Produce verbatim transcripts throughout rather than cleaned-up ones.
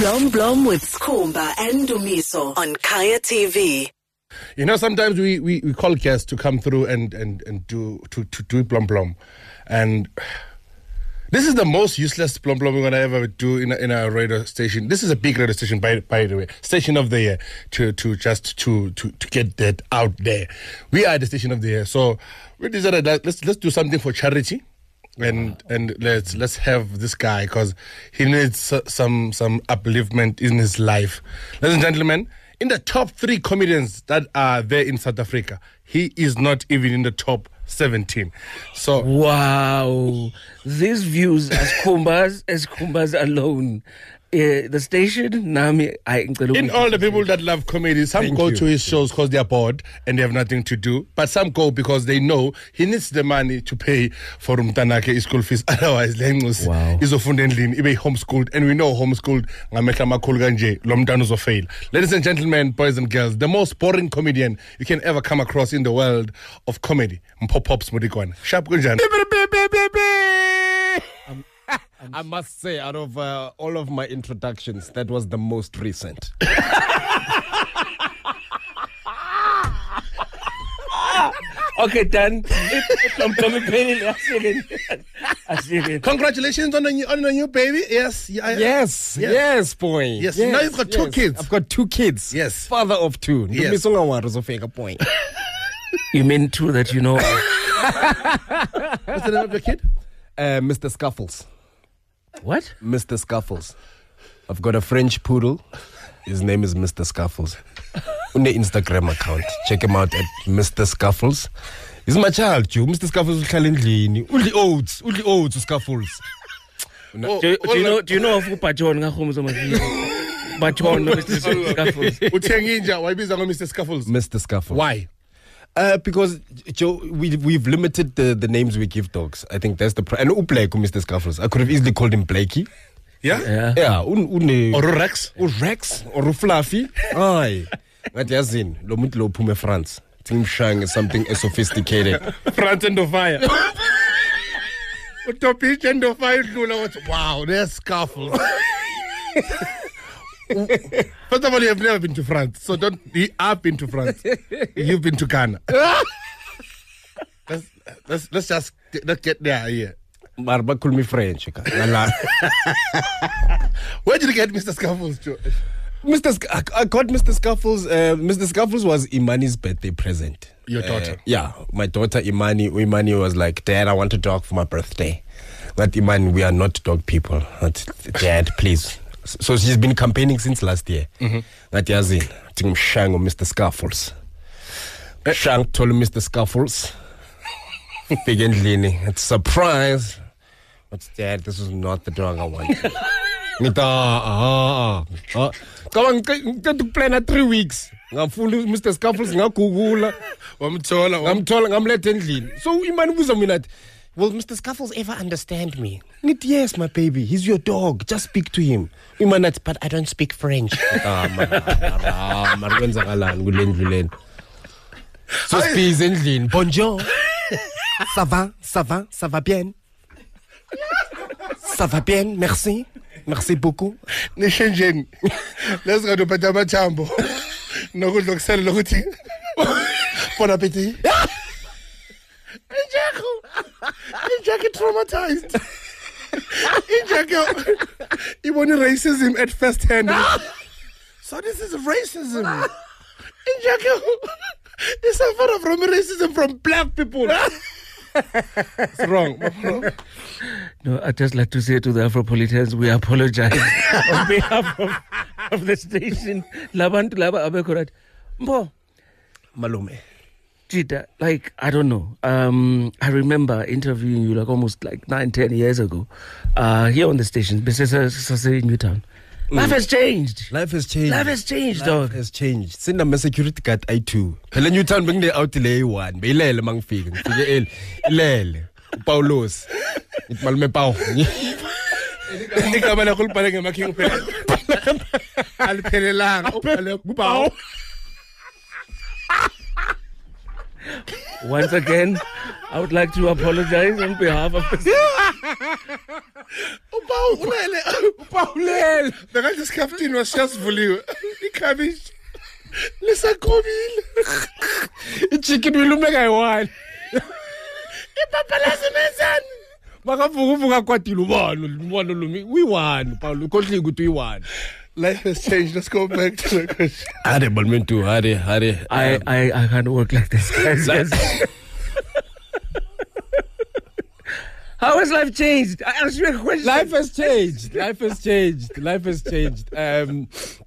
Blom Blom with Skhumba and Dumiso on Kaya T V. You know, sometimes we, we, we call guests to come through and, and, and do to, to do Blom Blom. And this is the most useless Blom Blom we're going to ever do in a, in a radio station. This is a big radio station, by, by the way. Station of the year, to, to just to, to, to get that out there. We are the station of the year. So we decided that let's, let's do something for charity. And and let's let's have this guy because he needs some some upliftment in his life. Ladies and gentlemen, in the top three comedians that are there in South Africa, he is not even in the top seventeen. So wow, these views as Skhumba's as Skhumba's alone. Uh, the station, Nami, I in all the people that love comedy, some Thank go you. to his shows because they are bored and they have nothing to do. But some go because they know he needs the money to pay for Umtanake school fees. Otherwise, Lengos Wow. is ofundendlini, ibe homeschooled, and we know homeschooled ngamehla makhulu kanje lo mntwana uzofail. Ladies and gentlemen, boys and girls, the most boring comedian you can ever come across in the world of comedy, Mpho Pops Modikwana. Sharp kunjani? I must say, out of uh, all of my introductions, that was the most recent. Okay, done. Congratulations on a new, on a new baby. Yes, yeah, I- Yes, Yes. yes, boy. Yes, now you've got two kids. I've got two kids. Yes. Father of two. Yes. Yes. Point. You mean two that you know of? What's the name of your kid? Uh, Mister Scuffles. What? Mister Scuffles. I've got a French poodle. His name is Mister Scuffles. On the Instagram account. Check him out at Mister Scuffles. He's my child, Joe. Mister Scuffles is calling Uli oats. Uli oats, Scuffles. Oh, Do, do oh, you know? like- Do you know of Upajon Ngahumzo Pajon, no, Mister Scuffles. Uthenginja, why biza ngo Mister Scuffles? Mister Scuffles. Why? Uh, because Joe, we we've limited the, the names we give dogs. I think that's the pr- and Ubleko, Mister Scuffles. I could have easily called him Blakey. Yeah? Yeah. Yeah, un, un, Or Rex? or Rex or Fluffy. Aye, ngathi yazini lo muntu lo uphume France. Team Shang is something as sophisticated. France and the fire. Utopich and the fire. Wow, there's Scuffles. First of all, you have never been to France, so don't. You have been to France. You've been to Ghana. let's, let's let's just get, let's get there here. Marba call me French. Where did you get Mister Scuffles to? Mister Sc- I I got Mister Scuffles. Uh, Mister Scuffles was Imani's birthday present. Your daughter? Uh, yeah, my daughter Imani. Imani was like, Dad, I want a dog for my birthday. But Imani, we are not dog people. But, Dad, please. So she's been campaigning since last year. That yazin, ting Shang or Mister Scuffles. Shang told Mister Scuffles. Big and leaning. It's a surprise. But Dad, this is not the dog I want. Ngita, ah, ah. Come on, get to plan at three weeks. Ngafuna Mister Scuffles ngagugula. Wamthola, wam- Ngamthola ngamletha endlini. So imani buza mina athi, will Mister Scuffles ever understand me? Ngithi, yes, my baby. He's your dog. Just speak to him. Imani athi, but I don't speak French. Ah, man. Man, kwenzakalani kule ndlu lena? So speaks endlini. Bonjour. Ça va? Ça va? Ça va bien? Ça va bien? Merci. Merci beaucoup. Nishenjeni. Let's go to Patama Chambo. Nokudla kusela lokuthi. Bon appetit. Injako. Injako traumatized. Injako. Iboni racism at first hand. So this is racism. Injako. It's a form from racism from black people. It's wrong. No, I'd just like to say to the Afropolitans, we apologize on behalf of, of the station. Labantu laba abekorat. Mbo, Malume. Jita, like, I don't know. Um, I remember interviewing you like almost like nine, ten years ago uh, here on the station, Besesa Newtown. Life has changed. Life has changed. Life has changed, Life dog. has changed. Send a security guard I two. Phela Newtown bengine out le one. Bayilele mangifika. Ngifike el. Ilele. Paulos. Ngitmalume Pau. Igama lakho libhale ngemaking phela. Aliphelelanga ubhale kuPaul. Once again, I would like to apologize on behalf of the Upawu ulele. Upawu ulele. Bekanje iskhaftini wasiyazivuliwe. Ikhabishi. Lisakhobile. Ichicken wilume kayi-one. Ipapa lasemenzani. Makavuka uvuka kwatile ubalo, ubalo lumi. We-one, Paulo. Ukhohlile ukuthi uyi-one. Life has changed. Let's go back to the question. Hare, Balmentu, hare, hare. I, um, I, I can't work like this, guys. Like- How has life changed? I asked you a question. Life has changed. Life has changed. Life has changed. Um,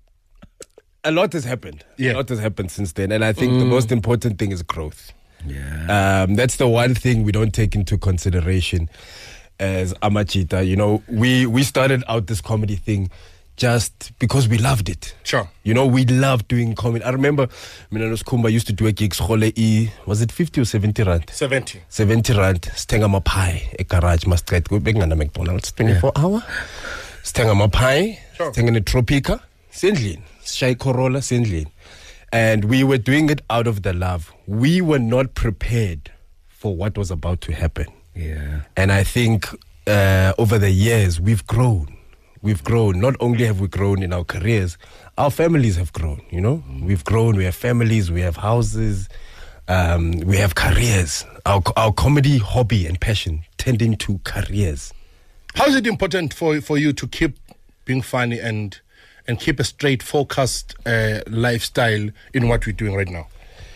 a lot has happened. Yeah. A lot has happened since then. And I think mm. the most important thing is growth. Yeah. Um, that's the one thing we don't take into consideration as Amachita. You know, we, we started out this comedy thing just because we loved it. Sure. You know, we loved doing comedy. I remember Minanos Kumba used to do a gigs, was it fifty or seventy rand? seventy. seventy rand, stenga mapai, a garage, must get go big na McDonald's, twenty-four yeah. hour. Stenga mapai, sure. stenga Tropica, Sindlin, Shai Corolla, Sindlin. And we were doing it out of the love. We were not prepared for what was about to happen. Yeah. And I think uh, over the years, we've grown. We've grown. Not only have we grown in our careers, our families have grown, you know? Mm. We've grown, we have families, we have houses, um, we have careers. Our, our comedy hobby and passion turned into careers. How is it important for, for you to keep being funny and and keep a straight, focused uh, lifestyle in what we're doing right now?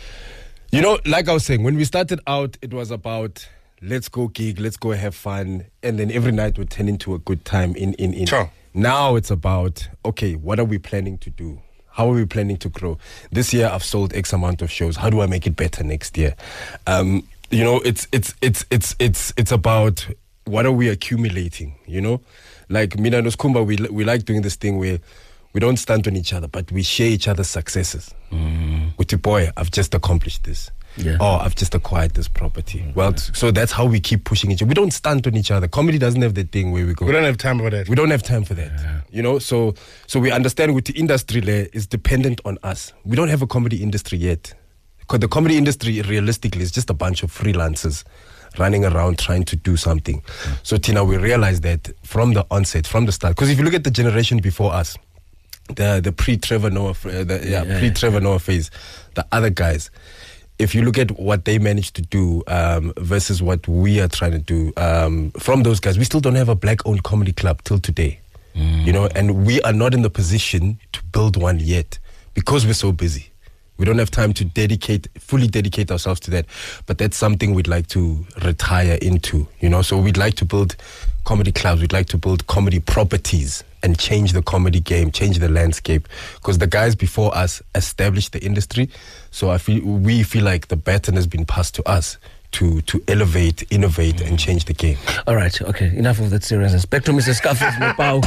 You know, like I was saying, when we started out, it was about let's go gig, let's go have fun, and then every night would turn into a good time in in, in. Sure. Now it's about, okay, what are we planning to do? How are we planning to grow? This year I've sold X amount of shows. How do I make it better next year? Um, you know, it's it's it's it's it's it's about what are we accumulating, you know? Like Mina Noskumba, we we like doing this thing where we don't stand on each other, but we share each other's successes. Mm. With your boy, I've just accomplished this. Yeah. Oh, I've just acquired this property. Mm-hmm. Well, t- so that's how we keep pushing each other. We don't stand on each other. Comedy doesn't have that thing where we go. We don't have time for that. We don't have time for that. Yeah. You know, so so we understand with the industry there is dependent on us. We don't have a comedy industry yet. Because the comedy industry realistically is just a bunch of freelancers running around trying to do something. Mm. So Tina, we realized that from the onset, from the start, because if you look at the generation before us, the the pre-Trevor Noah, the yeah, yeah, pre-Trevor Noah phase, the other guys, if you look at what they managed to do um, versus what we are trying to do, um, from those guys, we still don't have a black-owned comedy club till today. Mm. You know, and we are not in the position to build one yet because we're so busy. We don't have time to dedicate, fully dedicate ourselves to that. But that's something we'd like to retire into, you know. So we'd like to build comedy clubs. We'd like to build comedy properties and change the comedy game, change the landscape. Because the guys before us established the industry. So I feel we feel like the baton has been passed to us to to elevate, innovate, mm. and change the game. All right, okay, enough of that seriousness. Back to Mister Scarface Mopao.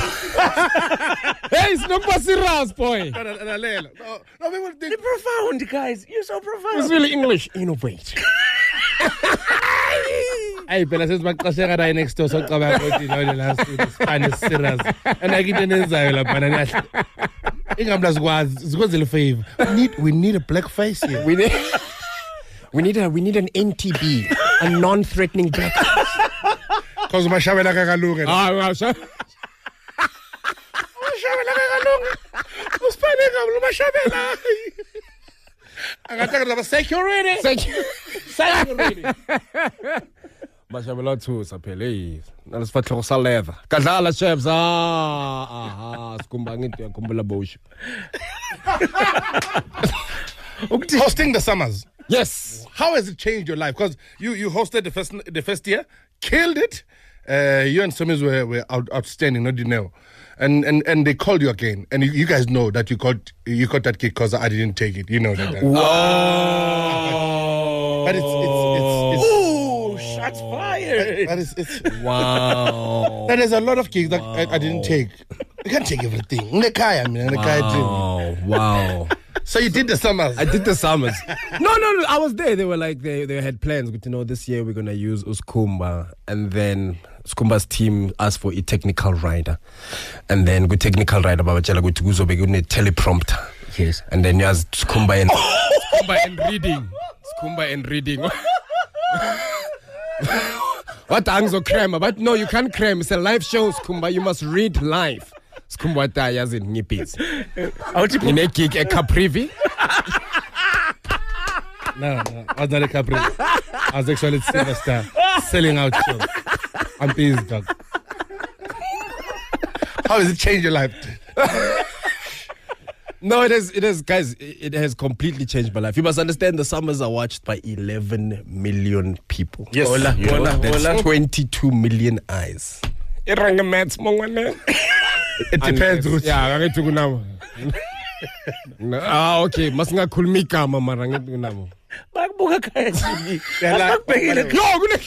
Hey, it's not serious, boy. No, no, no, no, no, no, we will You're profound, guys. You're so profound. It's really English. Innovate. Hey, phela sesibaqasheka right next door so cabanga ukuthi no the last two this fun is serious. And I get enzayo lapha nahle. Ingamla zikwazi zikwenzele favor. We need we need a black face here. We need We need a we need an N T B, a non-threatening black face. Cause mashabela kakalunga. Ah, mashabela. Mashabela kakalunga. Usipane ngalo mashabela. Angataka la security. Security. Mashabela two saphele. Nalisifahloko sa leather. Kadlala chefs. Ah, aha, sikumba ngithi yakhumbula bosh. Hosting the summers. Yes. How has it changed your life? Because you, you hosted the first the first year, killed it. Uh, you and Summers were, were out, outstanding, not you know. And, and and they called you again. And you, you guys know that you got you got that gig because I didn't take it. You know that. Wow. But it's it's it's, it's Ooh, shots fired. But it's, it's wow. But there's a lot of gigs that wow. I, I didn't take. You can't take everything. Wow. Wow. So you did the summers. I did the summers. No, no, no. I was there. They were like, they they had plans. But you know, this year we're gonna use Uskumba, and then Uskumba's team asked for a technical rider, and then good technical rider. Baba Chala good to go be good teleprompter. Yes. And then you has Uskumba and Uskumba and reading. Uskumba and reading. What angzo cram? But no, you can't cram. It's a live show, Skumba. You must read live. Skumba ta yazi ngipis. In a gig a Caprivi. No, no, I was not a Capri. I was actually a silver star selling out shows. I'm pissed, dog. How does it change your life? No, it has, it has, guys, it has completely changed my life. You must understand the summers are watched by eleven million people. Yes. Hola, You know, hola, that's hola. twenty-two million eyes. It depends who's- Yeah, I to now. Ah, okay. Masinga kulmika mama ranget kunamo. Bakubuka Kaya T V. They're like- Bakubekile- Yo, good.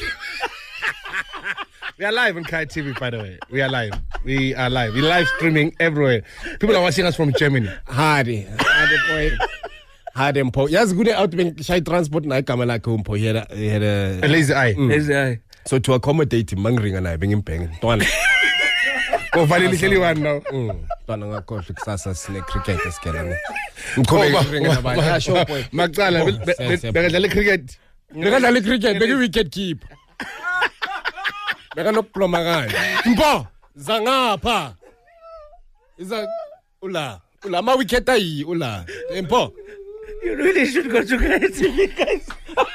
We are live on Kai T V, by the way. We are live. We are live. We're live streaming everywhere. People are watching us from Germany. Hardy, hardy boy. Hardy mpo. Yes, good out being shy transport na kamala kumpo. He had a, he had A a. lazy eye. There's a- So to accommodate him, mangring and I bring him paying. Tuan. Oh, finally, tell you one now. Tuan nga ko sasa sine cricket skela. Oh, Mko ma- ring na ba? Ya show boy. Magdala, Oh, be- be- se- se- bekadlala cricket. Beka dali cricket, beka wicket keep. Beka no plomagan. Mpo, zangapha. Iza ula, ula ma wicket ayi ula. Mpo. You really should go to Kaya T V, guys.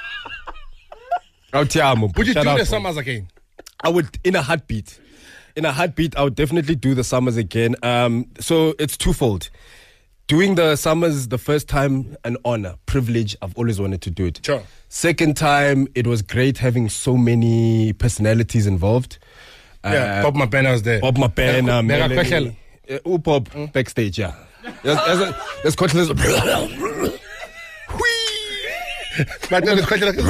Autiamo. Would you Shout do out, the boy. summers again? I would, in a heartbeat. In a heartbeat, I would definitely do the summers again. Um, so it's twofold. Doing the summers the first time, an honor, privilege. I've always wanted to do it. Sure. Second time, it was great having so many personalities involved. Yeah, Uh, Bob Mapena was there. Bob Mapena, Mega Melanie. Kweshela. Uh, oh, Bob, backstage, yeah. There's, there's, a, there's quite a little... But no, it's quite like-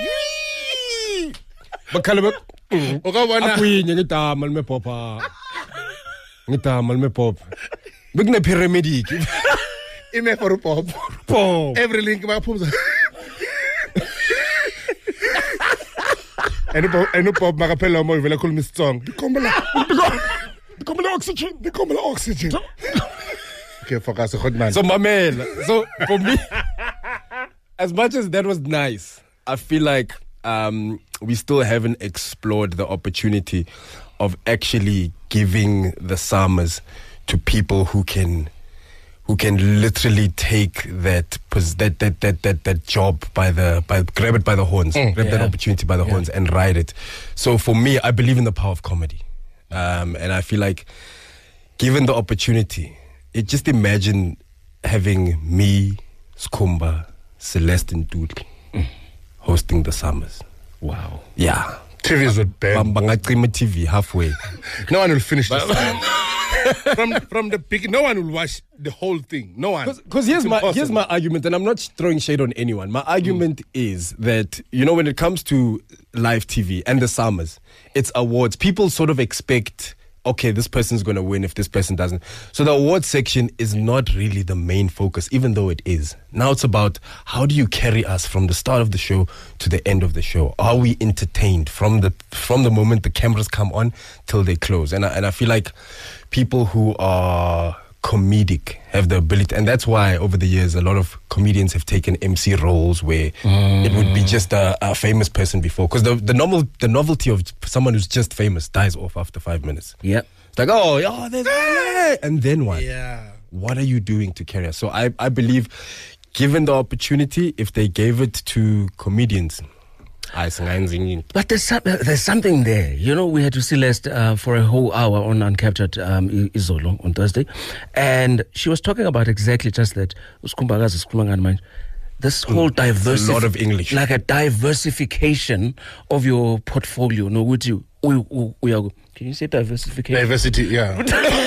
Bakhalaba. Ukabona- Akwinye ngitama lime popa. Ngitama lime popa. Bekune paramedic. Ime for Bob. Pop. Every link my pumps. And Bob, and Bob Magapella mo vela call me song. Dikomela. Dikomela oxygen. Dikomela oxygen. Okay, focus on man. So, my man, so for me, as much as that was nice, I feel like um, we still haven't explored the opportunity of actually giving the summers to people who can who can literally take that pos- that, that that that that job by the by grab it by the horns, grab that yeah. opportunity by the horns and ride it. So for me, I believe in the power of comedy, um, and I feel like given the opportunity, it just imagine having me, Skumba, Celestine Doodle hosting the summers. Wow. Yeah. T Vs would bang. Bangacima T V halfway. No one will finish this. from from the beginning, no one will watch the whole thing. No one. Because here's It's my here's impossible. my argument, and I'm not throwing shade on anyone. My argument is that, you know, when it comes to live T V and the summers, it's awards. People sort of expect, okay, this person's going to win if this person doesn't. So the awards section is not really the main focus, even though it is. Now it's about how do you carry us from the start of the show to the end of the show? Are we entertained from the from the moment the cameras come on till they close? And I, and I feel like people who are comedic have the ability, and that's why over the years a lot of comedians have taken M C roles where mm. it would be just a, a famous person before, because the the normal the novelty of someone who's just famous dies off after five minutes. Yeah. It's like, oh, yeah, there's yeah. and then what? Yeah. What are you doing to carry us? So I I believe, given the opportunity, if they gave it to comedians, I think But there's some, there's something there. You know, we had to see Celeste uh, for a whole hour on Uncaptured um, I- Izolo on Thursday. And she was talking about exactly just that. Uskumbagazi, Uskumbangani manje. This whole diversity. a lot of English. Like a diversification of your portfolio. No, would you? We, we, we are, can you say diversification? Diversity, yeah.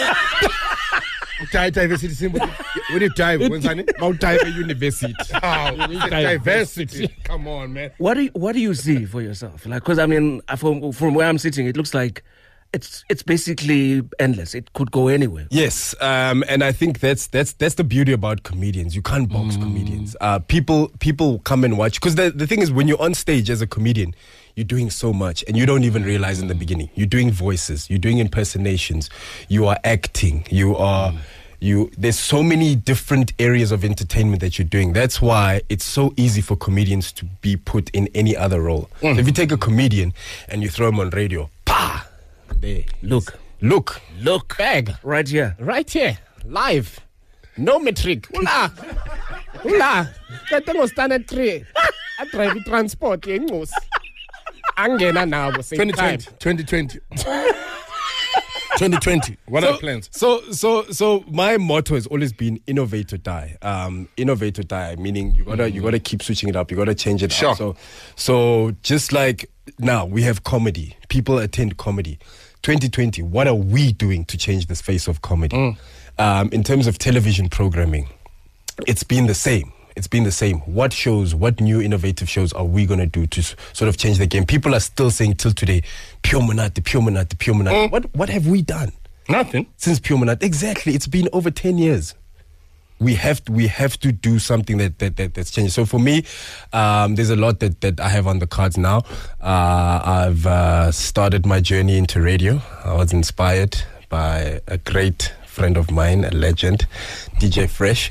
Di- Diversity symbol. When you dive, when's that? Mount Tiber University. Oh, diversity. Come on, man. What do you, what do you see for yourself? Like, because I mean, from from where I'm sitting, it looks like it's it's basically endless. It could go anywhere. Yes, um, and I think that's that's that's the beauty about comedians. You can't box comedians. Uh, people people come and watch, because the the thing is, when you're on stage as a comedian, you're doing so much and you don't even realize in the beginning. You're doing voices, you're doing impersonations, you are acting, you are You there's so many different areas of entertainment that you're doing. That's why it's so easy for comedians to be put in any other role. Mm. So if you take a comedian and you throw him on radio, pa, there. Look. Look. Look. Bag. Right here. Right here. Live. No metric. Ula. Ula. Kata ngo standard three. I drive transport yengus. Angena now same time. twenty twenty twenty twenty What so, are plans? So, so, so my motto has always been innovate or die. Um, innovate or die, meaning you gotta, you gotta keep switching it up. You gotta change it Sure. up. So, so just like now we have comedy. People attend comedy. twenty twenty What are we doing to change this face of comedy? Mm. Um, in terms of television programming, it's been the same. It's been the same. What shows, what new innovative shows are we going to do to s- sort of change the game? People are still saying till today, Pure Monate, Pure Monate, Pure Monate. Mm. What, what have we done Nothing. since Pure Monate? Exactly. It's been over ten years. We have to, we have to do something that, that, that that's changed. So for me, um, there's a lot that, that I have on the cards now. Uh, I've uh, started my journey into radio. I was inspired by a great friend of mine, a legend, D J Fresh.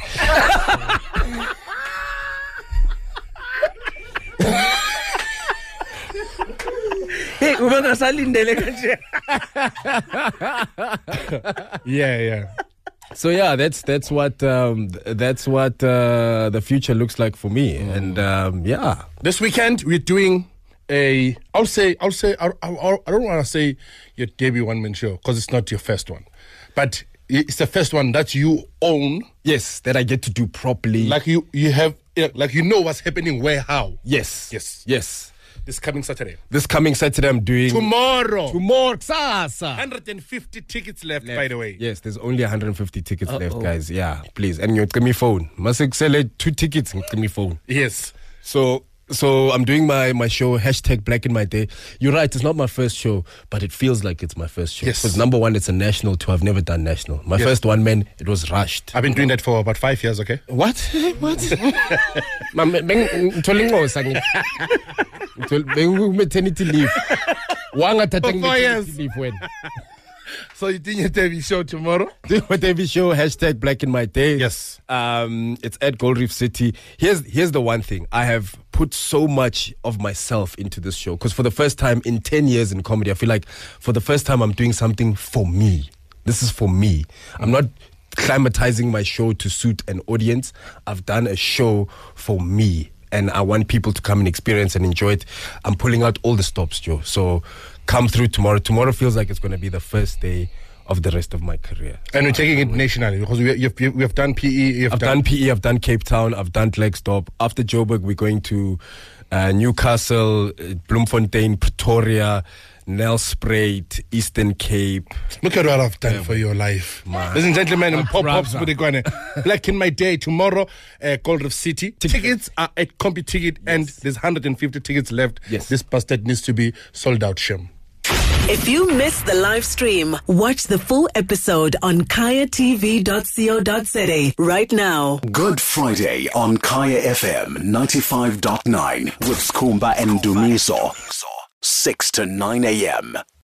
Hey, ubangasalindele kanje. Yeah, yeah. So yeah, that's that's what um, th- that's what uh, the future looks like for me, and um, yeah, This weekend we're doing a. I'll say. I'll say. I, I, I don't want to say your debut one man show because it's not your first one, but it's the first one that you own. yes, that I get to do properly. Like you, you have. yeah, Like you know what's happening, where, how. yes, Yes. yes. This coming Saturday. This coming Saturday, I'm doing Tomorrow. tomorrow. Sasa. one hundred fifty tickets left, by the way. Yes, there's only one hundred fifty tickets Uh-oh. left, guys. Yeah, please. And you give me phone. Must sell it two tickets. Give me phone. Yes. So, so I'm doing my, my show, hashtag Black in My Day. You're right, it's not my first show, but it feels like it's my first show. Yes. Because number one, it's a national tour. I've never done national. My Yes. first one, man, it was rushed. I've been doing that for about five years, okay? What? What? Mam- beng- ngithole ingosa ngithi. Ngithole- beng- maternity leave. Wangathatha For four years. maternity leave wena. So you doing your debut show tomorrow? Do my T V show, hashtag Black in My Day. Yes. Um, it's at Gold Reef City. Here's here's the one thing. I have put so much of myself into this show because for the first time in ten years in comedy, I feel like for the first time I'm doing something for me. This is for me. I'm not climatizing my show to suit an audience. I've done a show for me. And I want people to come and experience and enjoy it. I'm pulling out all the stops, Joe. So come through tomorrow. Tomorrow feels like it's going to be the first day of the rest of my career. And we're taking it nationally because we you've, we have done P E. You've I've done P E, I've done Cape Town, I've done Klerksdorp. After Joburg, we're going to uh, Newcastle, uh, Bloemfontein, Pretoria, Nelspruit, Eastern Cape. Look at what I've done for your life. Man. Ladies and gentlemen, and pop brother. pops with the Black in My Day tomorrow, uh, Gold Reef City. Tickets are at CompuTicket and there's one hundred fifty tickets left. Yes. This bastard needs to be sold out, Shem. If you missed the live stream, watch the full episode on kaya t v dot co dot za right now. Good Friday on Kaya F M ninety-five point nine with Skumba and Dumiso. six to nine a.m.